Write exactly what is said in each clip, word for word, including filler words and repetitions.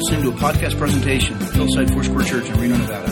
listening to a podcast presentation of Hillside Foursquare Church in Reno, Nevada.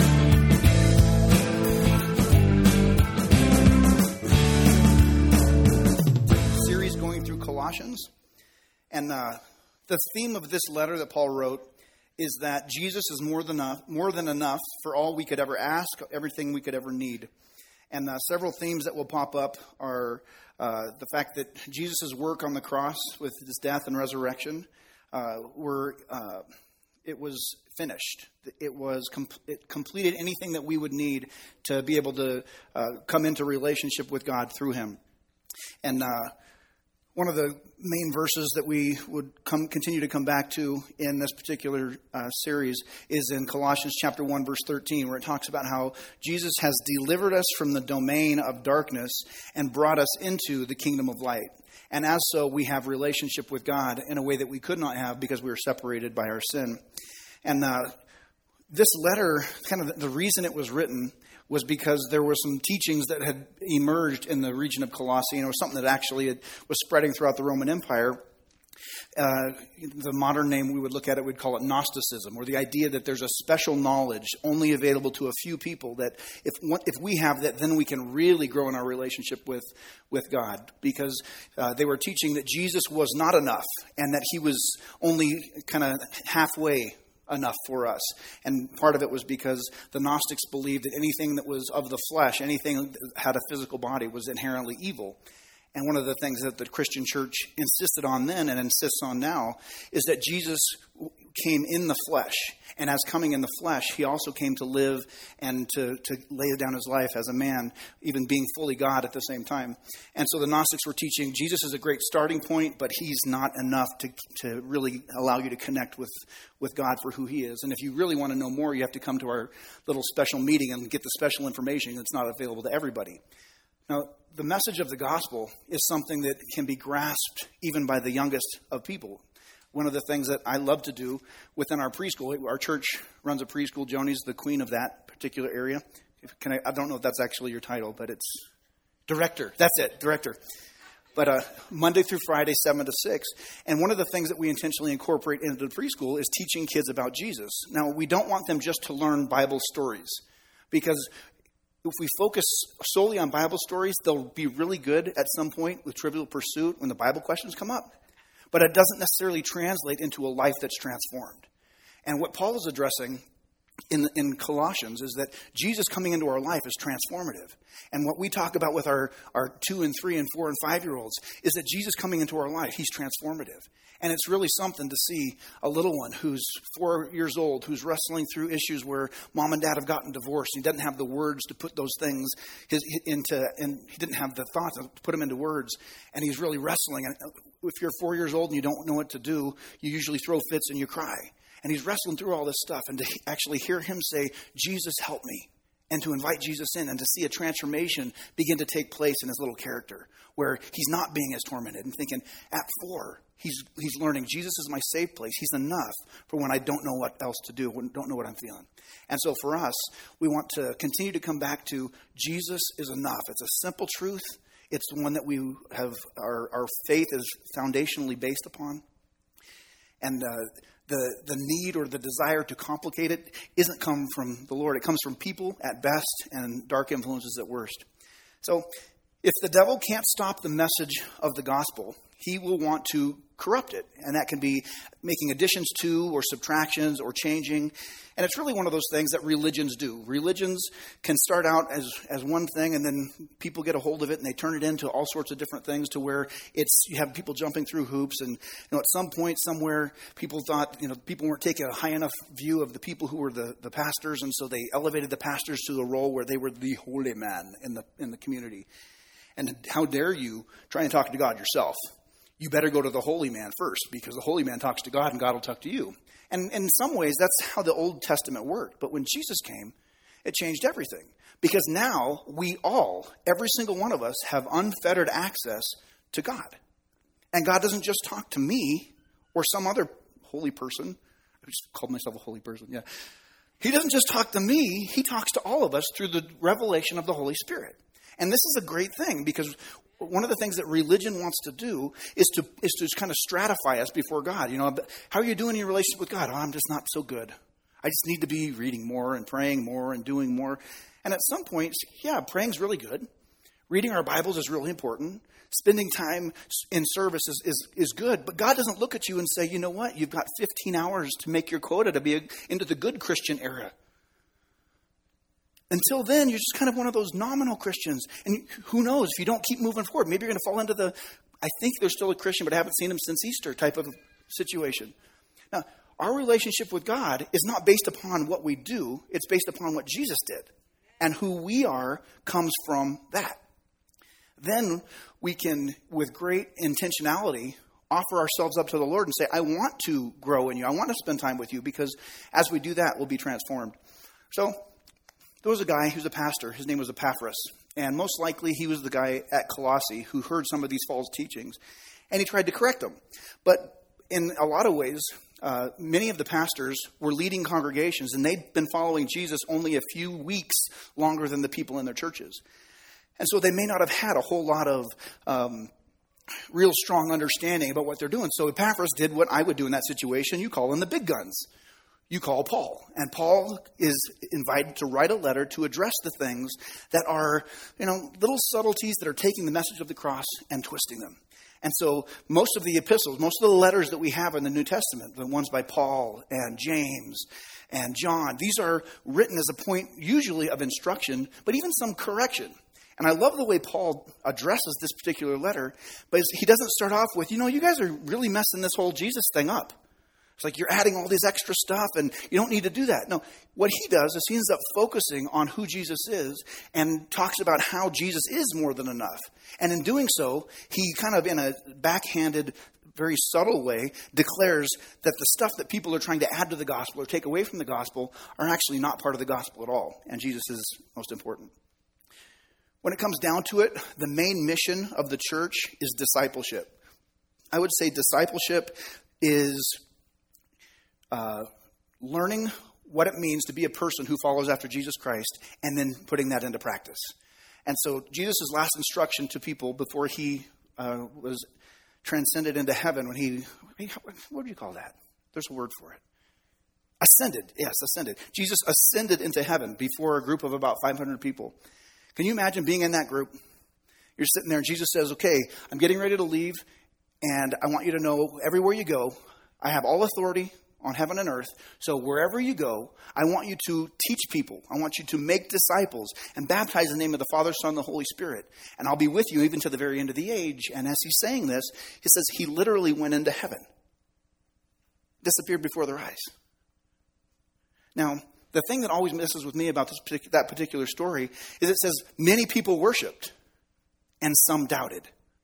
Series going through Colossians, and uh, the theme of this letter that Paul wrote is that Jesus is more than enough, more than enough for all we could ever ask, everything we could ever need. And uh, several themes that will pop up are uh, the fact that Jesus' work on the cross with his death and resurrection uh, were uh, it was finished. It was com- it completed anything that we would need to be able to uh, come into relationship with God through him. And uh, one of the main verses that we would come continue to come back to in this particular uh, series is in Colossians chapter one, verse thirteen, where it talks about how Jesus has delivered us from the domain of darkness and brought us into the kingdom of light. And as so, we have relationship with God in a way that we could not have because we were separated by our sin. And uh, this letter, kind of the reason it was written was because there were some teachings that had emerged in the region of Colossae, and it was something that actually had, was spreading throughout the Roman Empire. Uh, the modern name we would look at it, we'd call it Gnosticism, or the idea that there's a special knowledge only available to a few people, that if if we have that, then we can really grow in our relationship with, with God. Because uh, they were teaching that Jesus was not enough, and that he was only kind of halfway enough for us. And part of it was because the Gnostics believed that anything that was of the flesh, anything that had a physical body, was inherently evil. And one of the things that the Christian church insisted on then and insists on now is that Jesus came in the flesh. And as coming in the flesh, he also came to live and to, to lay down his life as a man, even being fully God at the same time. And so the Gnostics were teaching Jesus is a great starting point, but he's not enough to, to really allow you to connect with, with God for who he is. And if you really want to know more, you have to come to our little special meeting and get the special information that's not available to everybody. Now, the message of the gospel is something that can be grasped even by the youngest of people. One of the things that I love to do within our preschool, our church runs a preschool. Joni's the queen of that particular area. Can I, I don't know if that's actually your title, but it's director. That's it, director. But uh, Monday through Friday, seven to six. And one of the things that we intentionally incorporate into the preschool is teaching kids about Jesus. Now, we don't want them just to learn Bible stories, because if we focus solely on Bible stories, they'll be really good at some point with Trivial Pursuit when the Bible questions come up. But it doesn't necessarily translate into a life that's transformed. And what Paul is addressing in, in Colossians is that Jesus coming into our life is transformative. And what we talk about with our, our two and three and four and five-year-olds is that Jesus coming into our life, he's transformative. And it's really something to see a little one who's four years old, who's wrestling through issues where mom and dad have gotten divorced. And he doesn't have the words to put those things his, into, and he didn't have the thoughts to put them into words. And he's really wrestling. And if you're four years old and you don't know what to do, you usually throw fits and you cry. And he's wrestling through all this stuff. And to actually hear him say, Jesus, help me. And to invite Jesus in and to see a transformation begin to take place in his little character, where he's not being as tormented and thinking, at four, he's he's learning Jesus is my safe place. He's enough for when I don't know what else to do, when don't know what I'm feeling. And so for us, we want to continue to come back to Jesus is enough. It's a simple truth. It's the one that we have, our, our faith is foundationally based upon. And uh, the the need or the desire to complicate it isn't come from the Lord. It comes from people at best and dark influences at worst. So if the devil can't stop the message of the gospel, he will want to corrupt it. And that can be making additions to or subtractions or changing. And it's really one of those things that religions do. Religions can start out as, as one thing, and then people get a hold of it and they turn it into all sorts of different things to where it's you have people jumping through hoops. And you know, at some point somewhere, people thought, you know, people weren't taking a high enough view of the people who were the, the pastors, and so they elevated the pastors to the role where they were the holy man in the in the community. And how dare you try and talk to God yourself? You better go to the holy man first, because the holy man talks to God and God will talk to you. And in some ways, that's how the Old Testament worked. But when Jesus came, it changed everything. Because now we all, every single one of us, have unfettered access to God. And God doesn't just talk to me or some other holy person. I just called myself a holy person, yeah. He doesn't just talk to me. He talks to all of us through the revelation of the Holy Spirit. And this is a great thing, because one of the things that religion wants to do is to is to kind of stratify us before God. You know, how are you doing in your relationship with God? Oh, I'm just not so good. I just need to be reading more and praying more and doing more. And at some point, yeah, praying's really good. Reading our Bibles is really important. Spending time in service is, is, is good. But God doesn't look at you and say, you know what? You've got fifteen hours to make your quota to be a, into the good Christian era. Until then, you're just kind of one of those nominal Christians. And who knows, if you don't keep moving forward, maybe you're going to fall into the, I think they're still a Christian, but I haven't seen them since Easter type of situation. Now, our relationship with God is not based upon what we do. It's based upon what Jesus did. And who we are comes from that. Then we can, with great intentionality, offer ourselves up to the Lord and say, I want to grow in you. I want to spend time with you, because as we do that, we'll be transformed. So there was a guy who's a pastor. His name was Epaphras. And most likely he was the guy at Colossae who heard some of these false teachings. And he tried to correct them. But in a lot of ways, uh, many of the pastors were leading congregations, and they'd been following Jesus only a few weeks longer than the people in their churches. And so they may not have had a whole lot of um, real strong understanding about what they're doing. So Epaphras did what I would do in that situation. You call in the big guns. You call Paul. And Paul is invited to write a letter to address the things that are, you know, little subtleties that are taking the message of the cross and twisting them. And so most of the epistles, most of the letters that we have in the New Testament, the ones by Paul and James and John, these are written as a point usually of instruction, but even some correction. And I love the way Paul addresses this particular letter, but he doesn't start off with, you know, you guys are really messing this whole Jesus thing up. It's like you're adding all this extra stuff and you don't need to do that. No, what he does is he ends up focusing on who Jesus is and talks about how Jesus is more than enough. And in doing so, he kind of in a backhanded, very subtle way declares that the stuff that people are trying to add to the gospel or take away from the gospel are actually not part of the gospel at all. And Jesus is most important. When it comes down to it, the main mission of the church is discipleship. I would say discipleship is Uh, learning what it means to be a person who follows after Jesus Christ and then putting that into practice. And so Jesus' last instruction to people before he uh, was transcended into heaven, when he, what do you call that? There's a word for it. Ascended. Yes, ascended. Jesus ascended into heaven before a group of about five hundred people. Can you imagine being in that group? You're sitting there and Jesus says, okay, I'm getting ready to leave, and I want you to know everywhere you go, I have all authority on heaven and earth. So wherever you go, I want you to teach people. I want you to make disciples and baptize in the name of the Father, Son, and the Holy Spirit. And I'll be with you even to the very end of the age. And as he's saying this, he says he literally went into heaven. Disappeared before their eyes. Now, the thing that always messes with me about this partic- that particular story is it says many people worshiped and some doubted.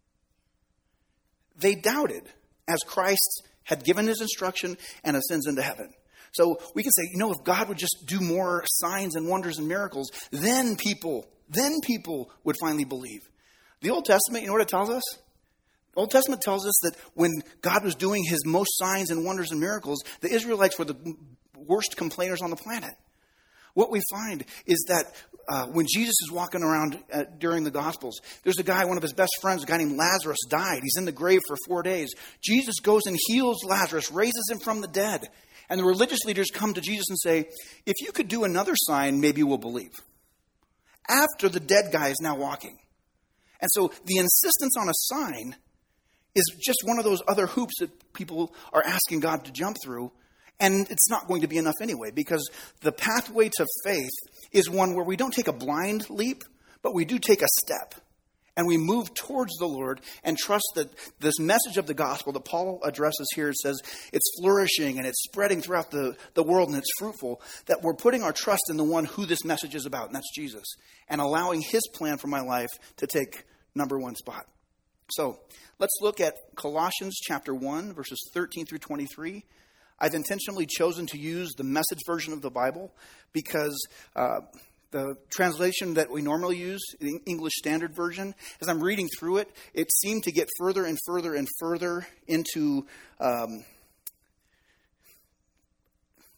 They doubted as Christ had given his instruction and ascends into heaven. So we can say, you know, if God would just do more signs and wonders and miracles, then people, then people would finally believe. The Old Testament, you know what it tells us? The Old Testament tells us that when God was doing his most signs and wonders and miracles, the Israelites were the worst complainers on the planet. What we find is that uh, when Jesus is walking around uh, during the Gospels, there's a guy, one of his best friends, a guy named Lazarus, died. He's in the grave for four days. Jesus goes and heals Lazarus, raises him from the dead. And the religious leaders come to Jesus and say, if you could do another sign, maybe we'll believe. After the dead guy is now walking. And so the insistence on a sign is just one of those other hoops that people are asking God to jump through. And it's not going to be enough anyway, because the pathway to faith is one where we don't take a blind leap, but we do take a step. And we move towards the Lord and trust that this message of the gospel that Paul addresses here, it says it's flourishing and it's spreading throughout the, the world and it's fruitful, that we're putting our trust in the one who this message is about, and that's Jesus, and allowing his plan for my life to take number one spot. So let's look at Colossians chapter one, verses thirteen through twenty-three. I've intentionally chosen to use the Message version of the Bible because uh, the translation that we normally use, the English Standard Version, as I'm reading through it, it seemed to get further and further and further into, um,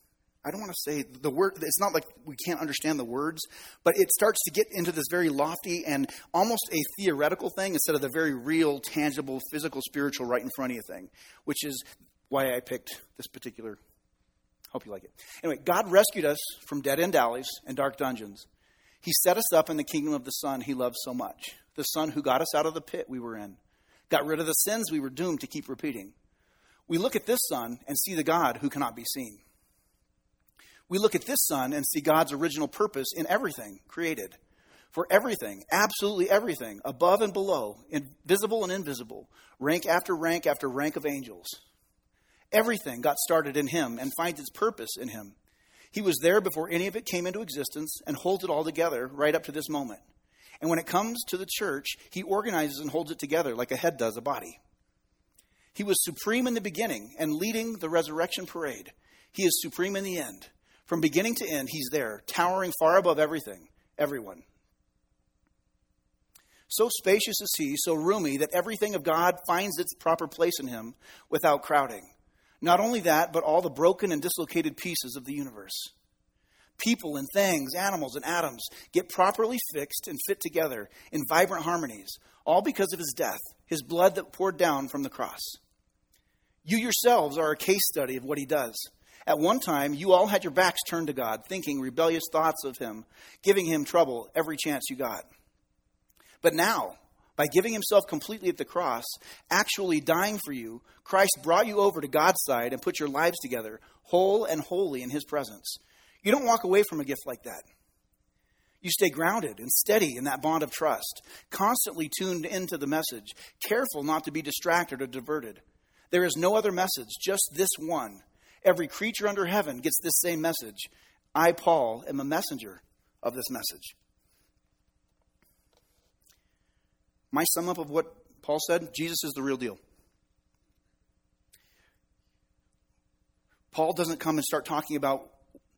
I don't want to say the word, it's not like we can't understand the words, but it starts to get into this very lofty and almost a theoretical thing instead of the very real, tangible, physical, spiritual, right in front of you thing, which is why I picked this particular. Hope you like it. Anyway, God rescued us from dead-end alleys and dark dungeons. He set us up in the kingdom of the Son he loves so much, the Son who got us out of the pit we were in, got rid of the sins we were doomed to keep repeating. We look at this Son and see the God who cannot be seen. We look at this Son and see God's original purpose in everything created. For everything, absolutely everything, above and below, invisible and invisible, rank after rank after rank of angels. Everything got started in him and finds its purpose in him. He was there before any of it came into existence and holds it all together right up to this moment. And when it comes to the church, he organizes and holds it together like a head does a body. He was supreme in the beginning and leading the resurrection parade. He is supreme in the end. From beginning to end, he's there, towering far above everything, everyone. So spacious is he, so roomy, that everything of God finds its proper place in him without crowding. Not only that, but all the broken and dislocated pieces of the universe. People and things, animals and atoms get properly fixed and fit together in vibrant harmonies, all because of his death, his blood that poured down from the cross. You yourselves are a case study of what he does. At one time, you all had your backs turned to God, thinking rebellious thoughts of him, giving him trouble every chance you got. But now, by giving himself completely at the cross, actually dying for you, Christ brought you over to God's side and put your lives together, whole and holy in his presence. You don't walk away from a gift like that. You stay grounded and steady in that bond of trust, constantly tuned into the message, careful not to be distracted or diverted. There is no other message, just this one. Every creature under heaven gets this same message. I, Paul, am a messenger of this message. My sum up of what Paul said, Jesus is the real deal. Paul doesn't come and start talking about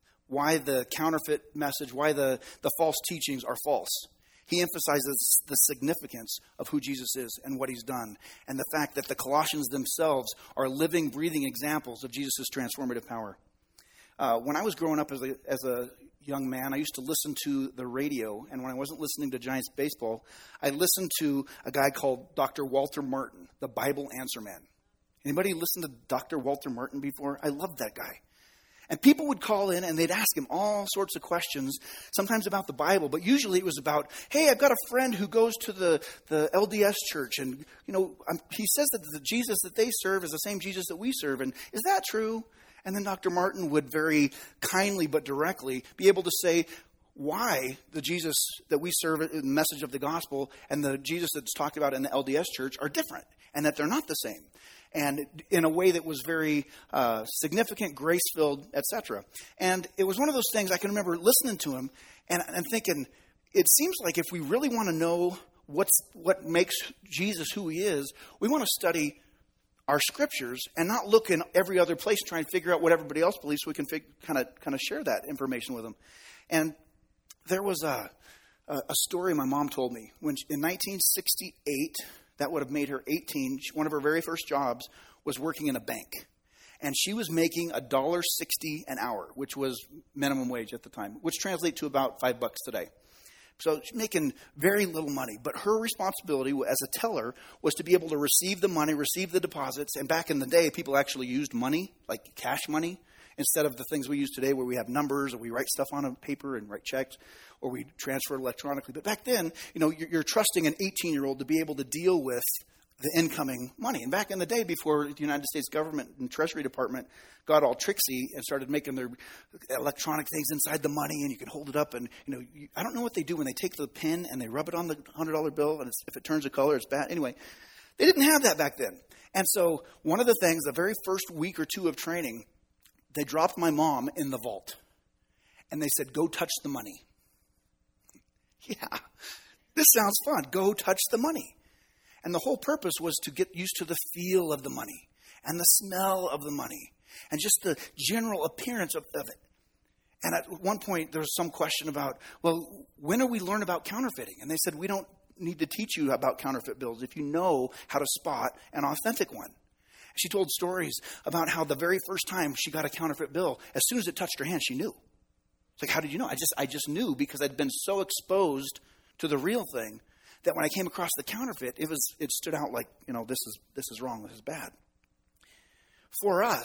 why the counterfeit message, why the, the false teachings are false. He emphasizes the significance of who Jesus is and what he's done, and the fact that the Colossians themselves are living, breathing examples of Jesus' transformative power. Uh, when I was growing up as a, as a young man, I used to listen to the radio, and when I wasn't listening to Giants baseball, I listened to a guy called Doctor Walter Martin, the Bible Answer Man. Anybody listened to Doctor Walter Martin before? I loved that guy. And people would call in and they'd ask him all sorts of questions, sometimes about the Bible, but usually it was about, hey, I've got a friend who goes to the, the L D S church, and you know, I'm, he says that the Jesus that they serve is the same Jesus that we serve, and is that true? And then Doctor Martin would very kindly but directly be able to say why the Jesus that we serve in the message of the gospel and the Jesus that's talked about in the L D S church are different, and that they're not the same. And in a way that was very uh, significant, grace-filled, et cetera. And it was one of those things I can remember listening to him and, and thinking, it seems like if we really want to know what's what makes Jesus who he is, we want to study our scriptures and not look in every other place trying to figure out what everybody else believes so we can kind of kind of share that information with them. And there was a, a story my mom told me when she, in nineteen sixty-eight, that would have made her eighteen. One of her very first jobs was working in a bank. And she was making one dollar sixty an hour, which was minimum wage at the time, which translates to about five bucks today. So she's making very little money. But her responsibility as a teller was to be able to receive the money, receive the deposits. And back in the day, people actually used money, like cash money, instead of the things we use today where we have numbers or we write stuff on a paper and write checks or we transfer it electronically. But back then, you know, you're, you're trusting an eighteen-year-old to be able to deal with the incoming money. And back in the day, before the United States government and Treasury Department got all tricksy and started making their electronic things inside the money, and you can hold it up, and you know, you, I don't know what they do when they take the pen and they rub it on the one hundred dollar bill, and it's, if it turns a color, it's bad. Anyway, they didn't have that back then. And so one of the things, the very first week or two of training, they dropped my mom in the vault, and they said, go touch the money. Yeah, this sounds fun. Go touch the money. And the whole purpose was to get used to the feel of the money and the smell of the money and just the general appearance of, of it. And at one point, there was some question about, well, when do we learn about counterfeiting? And they said, we don't need to teach you about counterfeit bills if you know how to spot an authentic one. She told stories about how the very first time she got a counterfeit bill, as soon as it touched her hand, she knew. It's like, how did you know? I just I just knew because I'd been so exposed to the real thing that when I came across the counterfeit, it was it stood out like, you know, this is this is wrong, this is bad. For us,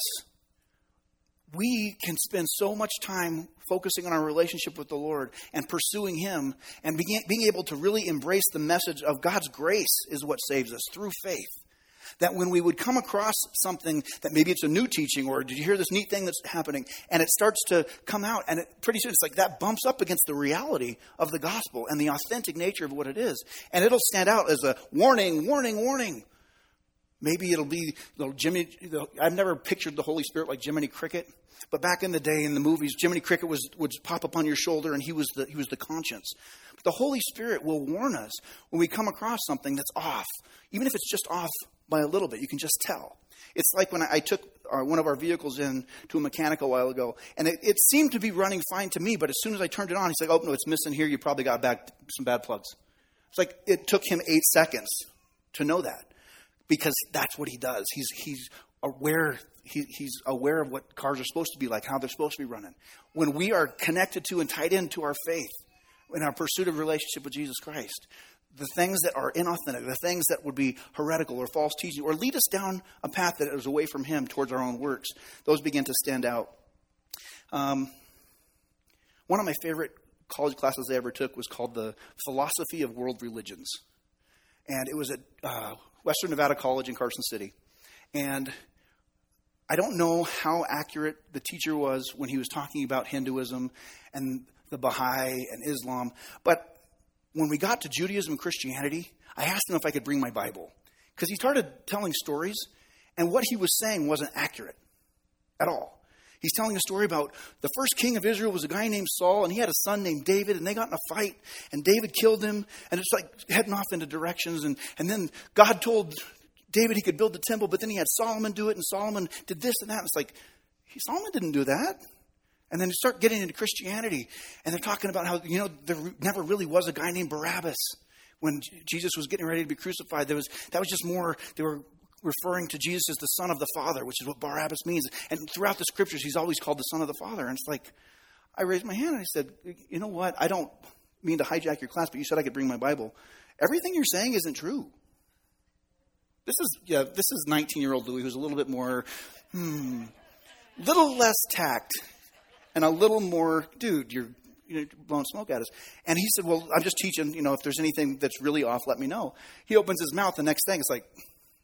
we can spend so much time focusing on our relationship with the Lord and pursuing Him and being, being able to really embrace the message of God's grace is what saves us through faith. That when we would come across something that maybe it's a new teaching or did you hear this neat thing that's happening and it starts to come out and it, pretty soon it's like that bumps up against the reality of the gospel and the authentic nature of what it is. And it'll stand out as a warning, warning, warning. Maybe it'll be little Jimmy. I've never pictured the Holy Spirit like Jiminy Cricket, but back in the day in the movies, Jiminy Cricket was would pop up on your shoulder, and he was the he was the conscience. But the Holy Spirit will warn us when we come across something that's off, even if it's just off by a little bit. You can just tell. It's like when I, I took our, one of our vehicles in to a mechanic a while ago, and it, it seemed to be running fine to me. But as soon as I turned it on, he's like, "Oh no, it's missing here. You probably got back some bad plugs." It's like it took him eight seconds to know that. Because that's what he does. He's he's aware. He, he's aware of what cars are supposed to be like, how they're supposed to be running. When we are connected to and tied into our faith, in our pursuit of relationship with Jesus Christ, the things that are inauthentic, the things that would be heretical or false teaching, or lead us down a path that is away from Him towards our own works, those begin to stand out. Um, one of my favorite college classes I ever took was called the Philosophy of World Religions, and it was at uh, Western Nevada College in Carson City. And I don't know how accurate the teacher was when he was talking about Hinduism and the Baha'i and Islam. But when we got to Judaism and Christianity, I asked him if I could bring my Bible. Because he started telling stories, and what he was saying wasn't accurate at all. He's telling a story about the first king of Israel was a guy named Saul, and he had a son named David, and they got in a fight, and David killed him, and it's like heading off into directions. And, and then God told David he could build the temple, but then he had Solomon do it, and Solomon did this and that. And it's like, Solomon didn't do that. And then you start getting into Christianity, and they're talking about how, you know, there never really was a guy named Barabbas. When Jesus was getting ready to be crucified, there was that was just more, they were referring to Jesus as the Son of the Father, which is what Barabbas means. And throughout the scriptures, he's always called the Son of the Father. And it's like, I raised my hand and I said, you know what? I don't mean to hijack your class, but you said I could bring my Bible. Everything you're saying isn't true. This is, yeah, this is nineteen-year-old Louis, who's a little bit more, hmm, little less tact and a little more, dude, you're, you're blowing smoke at us. And he said, well, I'm just teaching, you know, if there's anything that's really off, let me know. He opens his mouth. The next thing, it's like,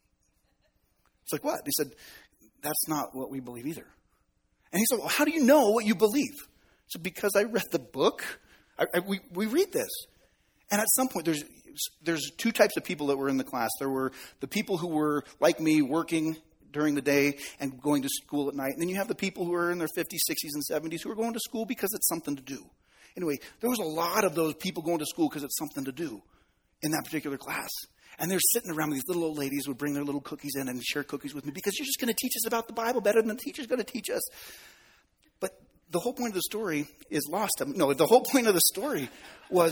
It's like, what? He said, that's not what we believe either. And he said, well, how do you know what you believe? I said, because I read the book. I, I, we, we read this. And at some point, there's there's two types of people that were in the class. There were the people who were, like me, working during the day and going to school at night. And then you have the people who are in their fifties, sixties, and seventies who are going to school because it's something to do. Anyway, there was a lot of those people going to school because it's something to do in that particular class. And they're sitting around, these little old ladies would bring their little cookies in and share cookies with me because you're just going to teach us about the Bible better than the teacher's going to teach us. But the whole point of the story is lost. No, the whole point of the story was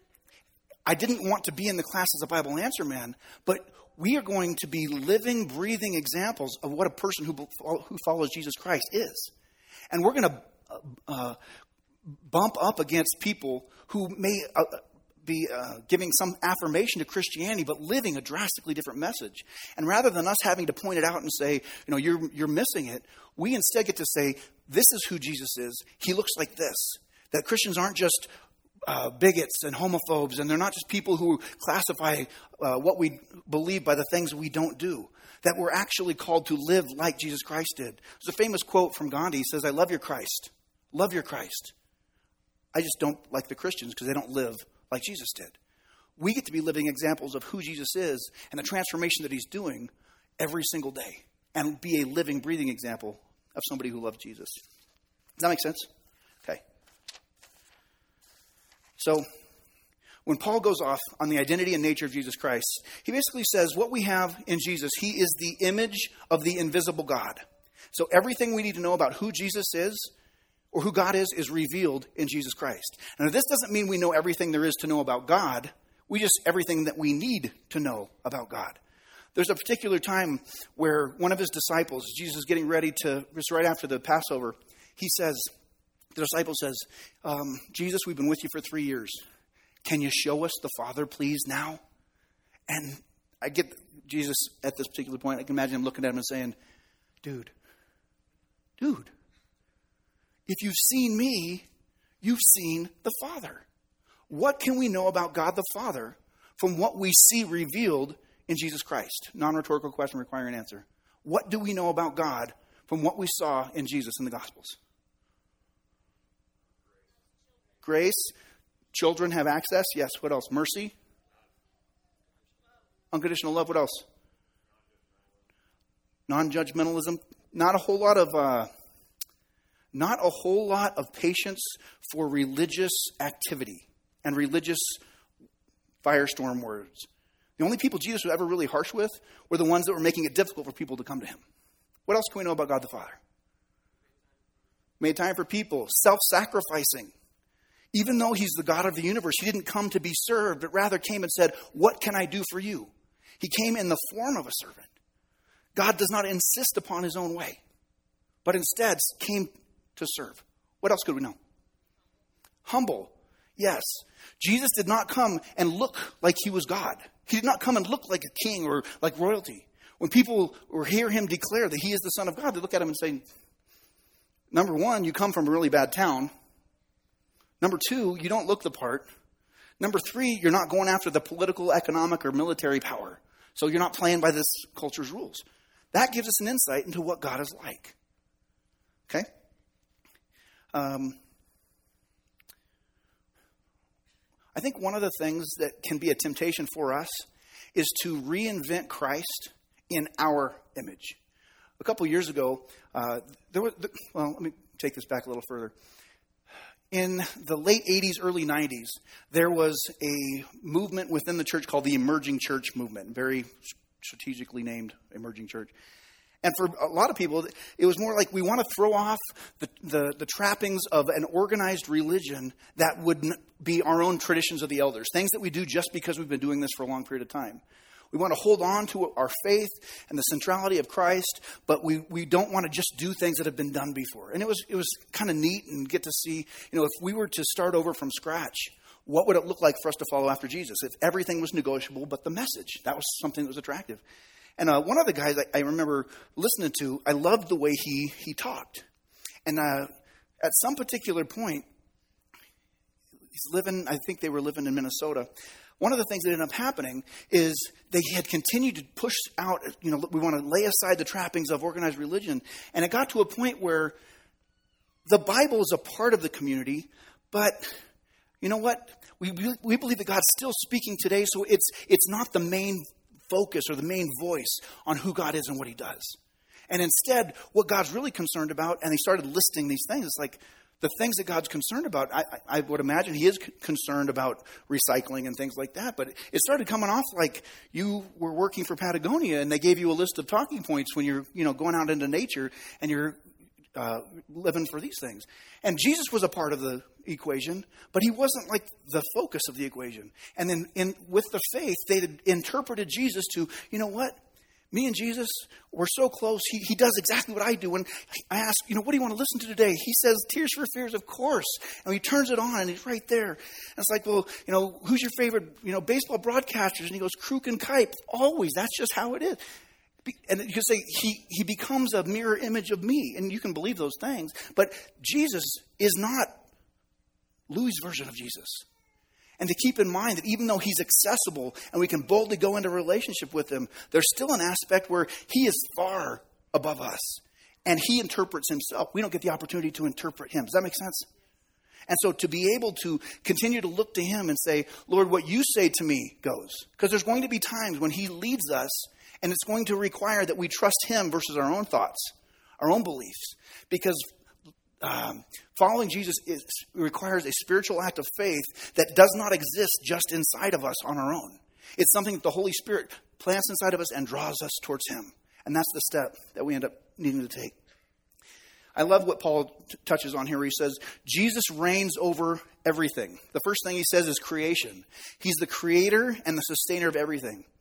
I didn't want to be in the class as a Bible answer man, but we are going to be living, breathing examples of what a person who, who follows Jesus Christ is. And we're going to uh, bump up against people who may uh, be uh, giving some affirmation to Christianity, but living a drastically different message. And rather than us having to point it out and say, you know, you're you're missing it, we instead get to say, this is who Jesus is. He looks like this. That Christians aren't just uh, bigots and homophobes, and they're not just people who classify uh, what we believe by the things we don't do. That we're actually called to live like Jesus Christ did. There's a famous quote from Gandhi. He says, I love your Christ. Love your Christ. I just don't like the Christians because they don't live like Jesus did. We get to be living examples of who Jesus is and the transformation that he's doing every single day and be a living, breathing example of somebody who loves Jesus. Does that make sense? Okay. So when Paul goes off on the identity and nature of Jesus Christ, he basically says what we have in Jesus, he is the image of the invisible God. So everything we need to know about who Jesus is or who God is, is revealed in Jesus Christ. Now, this doesn't mean we know everything there is to know about God. We just, everything that we need to know about God. There's a particular time where one of his disciples, Jesus is getting ready to, just right after the Passover, he says, the disciple says, um, Jesus, we've been with you for three years. Can you show us the Father, please, now? And I get Jesus at this particular point. I can imagine him looking at him and saying, dude, dude, if you've seen me, you've seen the Father. What can we know about God the Father from what we see revealed in Jesus Christ? Non-rhetorical question requiring an answer. What do we know about God from what we saw in Jesus in the Gospels? Grace. Children have access. Yes. What else? Mercy. Unconditional love. What else? Non-judgmentalism. Not a whole lot of, uh, not a whole lot of patience for religious activity and religious firestorm words. The only people Jesus was ever really harsh with were the ones that were making it difficult for people to come to him. What else can we know about God the Father? Made time for people. Self-sacrificing. Even though he's the God of the universe, he didn't come to be served, but rather came and said, what can I do for you? He came in the form of a servant. God does not insist upon his own way, but instead came to serve. What else could we know? Humble. Yes. Jesus did not come and look like he was God. He did not come and look like a king or like royalty. When people or hear him declare that he is the Son of God, they look at him and say, number one, you come from a really bad town. Number two, you don't look the part. Number three, you're not going after the political, economic, or military power. So you're not playing by this culture's rules. That gives us an insight into what God is like. Okay? Um, I think one of the things that can be a temptation for us is to reinvent Christ in our image. A couple years ago, uh, there was, well, let me take this back a little further. In the late eighties, early nineties, there was a movement within the church called the Emerging Church Movement, very strategically named Emerging Church. And for a lot of people, it was more like we want to throw off the, the, the trappings of an organized religion that would be our own traditions of the elders, things that we do just because we've been doing this for a long period of time. We want to hold on to our faith and the centrality of Christ, but we, we don't want to just do things that have been done before. And it was it was kind of neat and get to see, you know, if we were to start over from scratch, what would it look like for us to follow after Jesus? If everything was negotiable but the message. That was something that was attractive. And uh, one of the guys I, I remember listening to, I loved the way he, he talked. And uh, at some particular point, he's living, I think they were living in Minnesota. One of the things that ended up happening is they had continued to push out, you know, we want to lay aside the trappings of organized religion. And it got to a point where the Bible is a part of the community, but you know what? We we believe that God's still speaking today, so it's it's not the main focus or the main voice on who God is and what he does. And instead, what God's really concerned about, and they started listing these things, it's like, the things that God's concerned about, I, I would imagine he is c- concerned about recycling and things like that. But it started coming off like you were working for Patagonia and they gave you a list of talking points when you're, you know, going out into nature and you're uh, living for these things. And Jesus was a part of the equation, but he wasn't like the focus of the equation. And then in, with the faith, they interpreted Jesus to, you know what? Me and Jesus, we're so close. He, he does exactly what I do. And I ask, you know, what do you want to listen to today? He says, Tears for Fears, of course. And he turns it on and he's right there. And it's like, well, you know, who's your favorite, you know, baseball broadcasters? And he goes, Kruk and Kipe. Always. That's just how it is. And you can say he, he becomes a mirror image of me. And you can believe those things. But Jesus is not Louis' version of Jesus. And to keep in mind that even though he's accessible and we can boldly go into a relationship with him, there's still an aspect where he is far above us. And he interprets himself. We don't get the opportunity to interpret him. Does that make sense? And so to be able to continue to look to him and say, Lord, what you say to me goes. Because there's going to be times when he leads us and it's going to require that we trust him versus our own thoughts, our own beliefs. Because Um, following Jesus is, requires a spiritual act of faith that does not exist just inside of us on our own. It's something that the Holy Spirit plants inside of us and draws us towards him. And that's the step that we end up needing to take. I love what Paul t- touches on here. He says, Jesus reigns over everything. The first thing he says is creation. He's the creator and the sustainer of everything.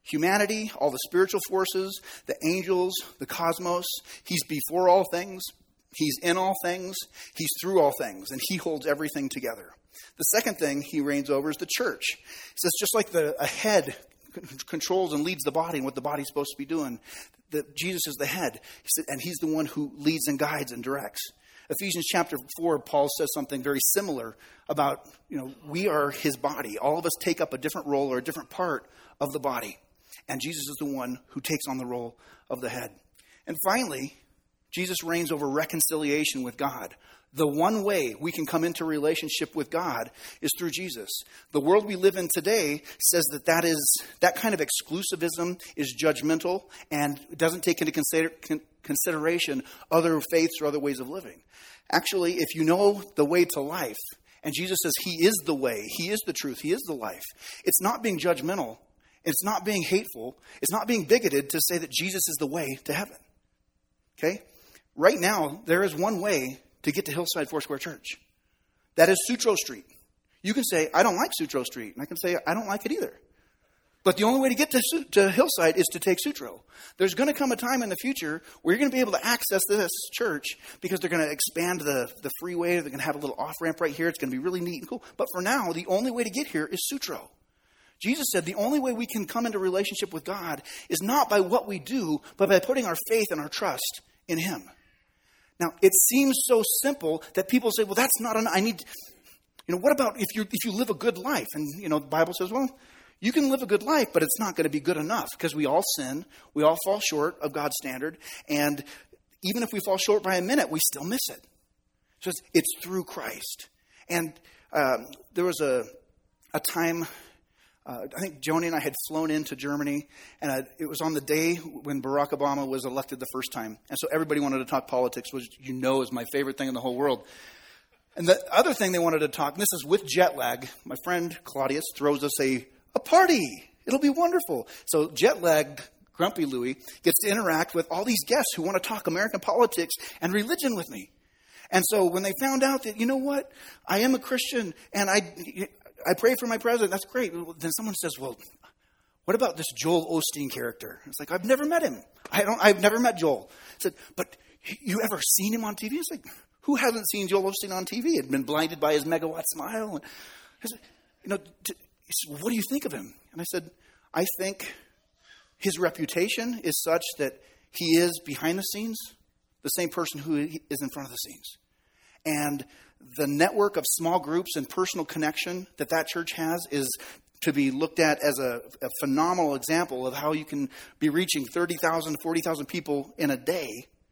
humanity, all the spiritual forces, the angels, the cosmos. He's before all things. He's in all things. He's through all things. And he holds everything together. The second thing he reigns over is the church. He says just like the a head controls and leads the body and what the body's supposed to be doing, that Jesus is the head. He said, and he's the one who leads and guides and directs. Ephesians chapter four, Paul says something very similar about, you know, we are his body. All of us take up a different role or a different part of the body. And Jesus is the one who takes on the role of the head. And finally, Jesus reigns over reconciliation with God. The one way we can come into relationship with God is through Jesus. The world we live in today says that that is that kind of exclusivism is judgmental and doesn't take into consider, con, consideration other faiths or other ways of living. Actually, if you know the way to life, and Jesus says he is the way, he is the truth, he is the life, it's not being judgmental, it's not being hateful, it's not being bigoted to say that Jesus is the way to heaven. Okay? Right now, there is one way to get to Hillside Foursquare Church. That is Sutro Street. You can say, I don't like Sutro Street. And I can say, I don't like it either. But the only way to get to, to Hillside is to take Sutro. There's going to come a time in the future where you're going to be able to access this church because they're going to expand the, the freeway. They're going to have a little off-ramp right here. It's going to be really neat and cool. But for now, the only way to get here is Sutro. Jesus said the only way we can come into relationship with God is not by what we do, but by putting our faith and our trust in him. Now, it seems so simple that people say, well, that's not an, I need, you know, what about if you if you live a good life? And, you know, the Bible says, well, you can live a good life, but it's not going to be good enough because we all sin. We all fall short of God's standard. And even if we fall short by a minute, we still miss it. So it's, it's through Christ. And um, there was a, a time... Uh, I think Joni and I had flown into Germany, and uh, it was on the day when Barack Obama was elected the first time. And so everybody wanted to talk politics, which you know is my favorite thing in the whole world. And the other thing they wanted to talk, and this is with jet lag, my friend Claudius throws us a, a party. It'll be wonderful. So jet-lagged Grumpy Louie gets to interact with all these guests who want to talk American politics and religion with me. And so when they found out that, you know what, I am a Christian, and I... I pray for my president. That's great. Then someone says, well, what about this Joel Osteen character? It's like, I've never met him. I don't, I've never met Joel. I said, but you ever seen him on T V? It's like, who hasn't seen Joel Osteen on T V? Had been blinded by his megawatt smile. I said, you know, he said, what do you think of him? And I said, I think his reputation is such that he is behind the scenes the same person who is in front of the scenes. And the network of small groups and personal connection that that church has is to be looked at as a, a phenomenal example of how you can be reaching thirty thousand, forty thousand people in a day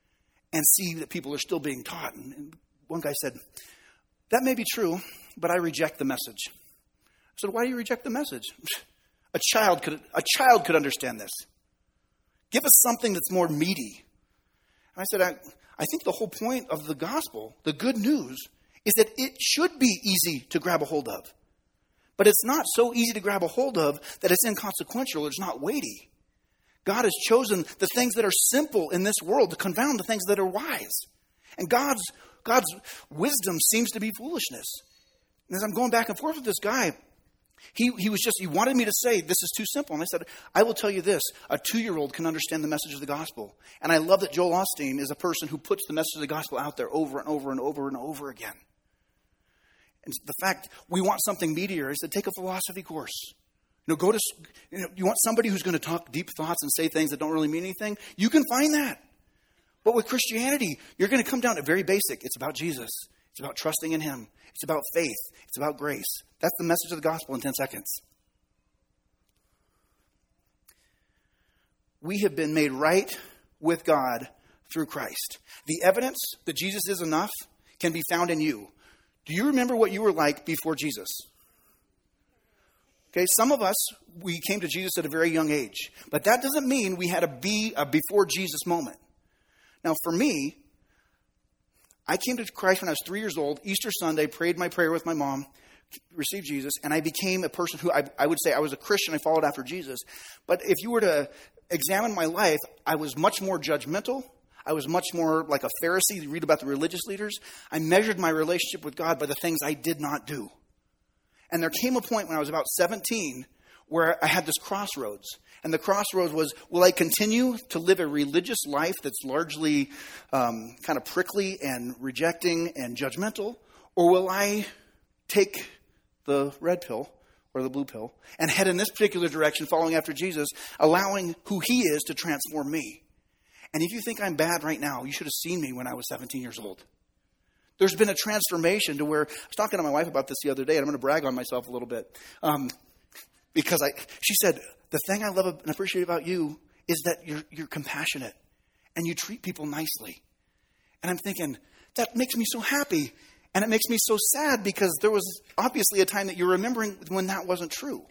and see that people are still being taught. And one guy said, that may be true, but I reject the message. I said, why do you reject the message? A child could, a child could understand this. Give us something that's more meaty. And I said, I, I think the whole point of the gospel, the good news, is that it should be easy to grab a hold of. But it's not so easy to grab a hold of that it's inconsequential or it's not weighty. God has chosen the things that are simple in this world to confound the things that are wise. And God's, God's wisdom seems to be foolishness. And as I'm going back and forth with this guy, he, he was just, he wanted me to say, this is too simple. And I said, I will tell you this, a two-year-old can understand the message of the gospel. And I love that Joel Osteen is a person who puts the message of the gospel out there over and over and over and over again. And the fact we want something meatier, I said, take a philosophy course. You know, go to, you know, you want somebody who's going to talk deep thoughts and say things that don't really mean anything? You can find that. But with Christianity, you're going to come down to very basic. It's about Jesus. It's about trusting in him. It's about faith. It's about grace. That's the message of the gospel in ten seconds. We have been made right with God through Christ. The evidence that Jesus is enough can be found in you. Do you remember what you were like before Jesus? Okay, some of us, we came to Jesus at a very young age. But that doesn't mean we had to be a before Jesus moment. Now, for me, I came to Christ when I was three years old. Easter Sunday, prayed my prayer with my mom, received Jesus, and I became a person who I, I would say I was a Christian. I followed after Jesus. But if you were to examine my life, I was much more judgmental. I was much more like a Pharisee. You read about the religious leaders. I measured my relationship with God by the things I did not do. And there came a point when I was about seventeen where I had this crossroads. And the crossroads was, will I continue to live a religious life that's largely um, kind of prickly and rejecting and judgmental? Or will I take the red pill or the blue pill and head in this particular direction, following after Jesus, allowing who he is to transform me? And if you think I'm bad right now, you should have seen me when I was seventeen years old. There's been a transformation to where, I was talking to my wife about this the other day, and I'm going to brag on myself a little bit. Um, because I, she said, the thing I love and appreciate about you is that you're, you're compassionate and you treat people nicely. And I'm thinking, that makes me so happy. And it makes me so sad because there was obviously a time that you're remembering when that wasn't true.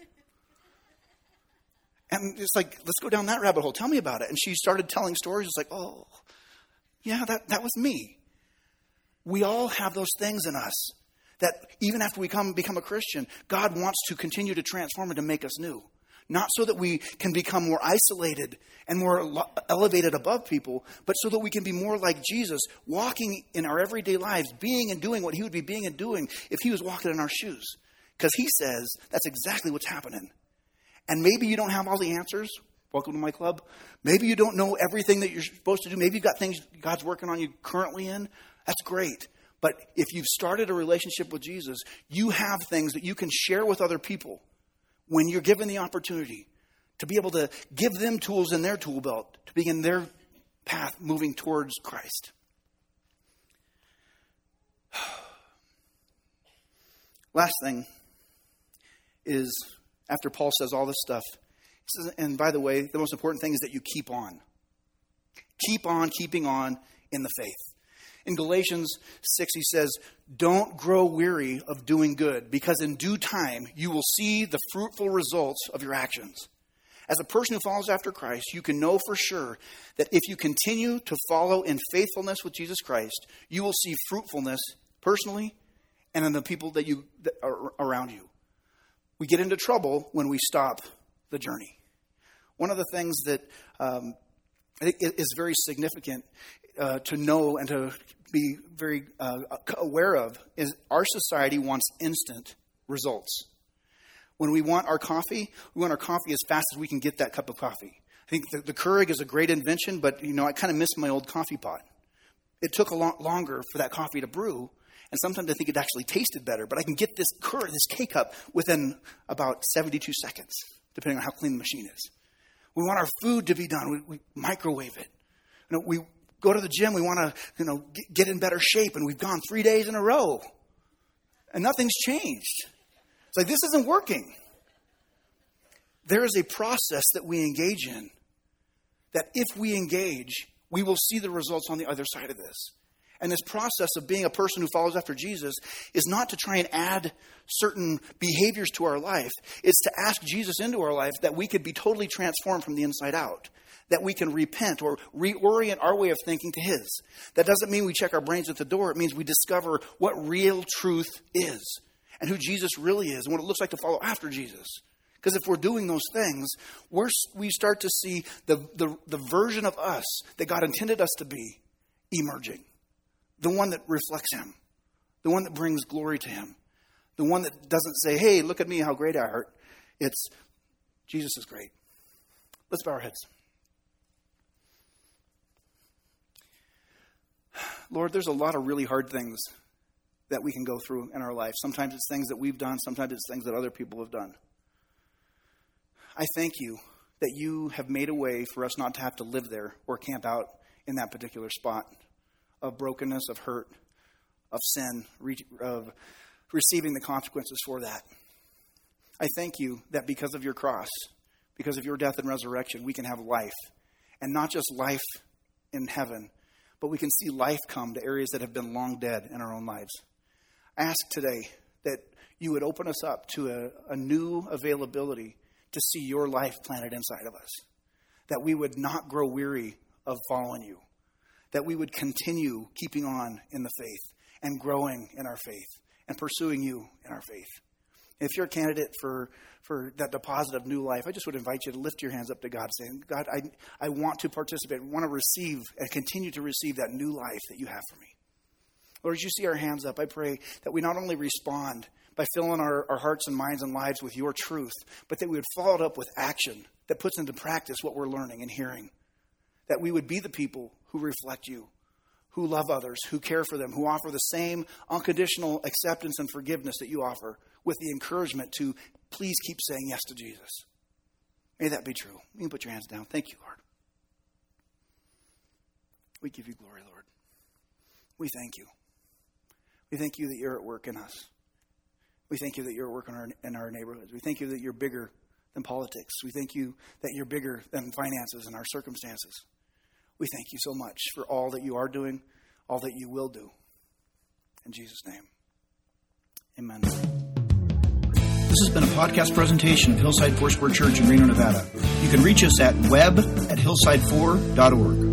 And it's like, let's go down that rabbit hole. Tell me about it. And she started telling stories. It's like, oh, yeah, that, that was me. We all have those things in us that even after we come become a Christian, God wants to continue to transform and to make us new. Not so that we can become more isolated and more elevated above people, but so that we can be more like Jesus, walking in our everyday lives, being and doing what he would be being and doing if he was walking in our shoes. Because he says that's exactly what's happening. And maybe you don't have all the answers. Welcome to my club. Maybe you don't know everything that you're supposed to do. Maybe you've got things God's working on you currently in. That's great. But if you've started a relationship with Jesus, you have things that you can share with other people when you're given the opportunity to be able to give them tools in their tool belt to begin their path moving towards Christ. Last thing is, after Paul says all this stuff, he says, and by the way, the most important thing is that you keep on. Keep on keeping on in the faith. In Galatians six, he says, don't grow weary of doing good, because in due time you will see the fruitful results of your actions. As a person who follows after Christ, you can know for sure that if you continue to follow in faithfulness with Jesus Christ, you will see fruitfulness personally and in the people that you that are around you. We get into trouble when we stop the journey. One of the things that um, I think is very significant uh, to know and to be very uh, aware of is our society wants instant results. When we want our coffee, we want our coffee as fast as we can get that cup of coffee. I think the, the Keurig is a great invention, but you know I kind of miss my old coffee pot. It took a lot longer for that coffee to brew, and sometimes I think it actually tasted better. But I can get this Keurig, this K-cup, within about seventy-two seconds, depending on how clean the machine is. We want our food to be done. We, we microwave it. You know, we go to the gym. We want to, you know, get, get in better shape, and we've gone three days in a row, and nothing's changed. It's like, this isn't working. There is a process that we engage in that if we engage, we will see the results on the other side of this. And this process of being a person who follows after Jesus is not to try and add certain behaviors to our life. It's to ask Jesus into our life that we could be totally transformed from the inside out, that we can repent or reorient our way of thinking to his. That doesn't mean we check our brains at the door. It means we discover what real truth is and who Jesus really is and what it looks like to follow after Jesus. Because if we're doing those things, we're, we start to see the, the, the version of us that God intended us to be emerging. The one that reflects him. The one that brings glory to him. The one that doesn't say, hey, look at me, how great I are. It's, Jesus is great. Let's bow our heads. Lord, there's a lot of really hard things that we can go through in our life. Sometimes it's things that we've done. Sometimes it's things that other people have done. I thank you that you have made a way for us not to have to live there or camp out in that particular spot of brokenness, of hurt, of sin, of receiving the consequences for that. I thank you that because of your cross, because of your death and resurrection, we can have life. And not just life in heaven, but we can see life come to areas that have been long dead in our own lives. I ask today that you would open us up to a, a new availability to see your life planted inside of us. That we would not grow weary of following you. That we would continue keeping on in the faith and growing in our faith and pursuing you in our faith. If you're a candidate for, for that deposit of new life, I just would invite you to lift your hands up to God saying, God, I, I want to participate, I want to receive and continue to receive that new life that you have for me. Lord, as you see our hands up, I pray that we not only respond by filling our, our hearts and minds and lives with your truth, but that we would follow it up with action that puts into practice what we're learning and hearing. That we would be the people who reflect you, who love others, who care for them, who offer the same unconditional acceptance and forgiveness that you offer, with the encouragement to please keep saying yes to Jesus. May that be true. You can put your hands down. Thank you, Lord. We give you glory, Lord. We thank you. We thank you that you're at work in us. We thank you that you're at work in our, in our neighborhoods. We thank you that you're bigger than politics. We thank you that you're bigger than finances and our circumstances. We thank you so much for all that you are doing, all that you will do. In Jesus' name, amen. This has been a podcast presentation of Hillside Foursquare Church in Reno, Nevada. You can reach us at web at hillside four dot org.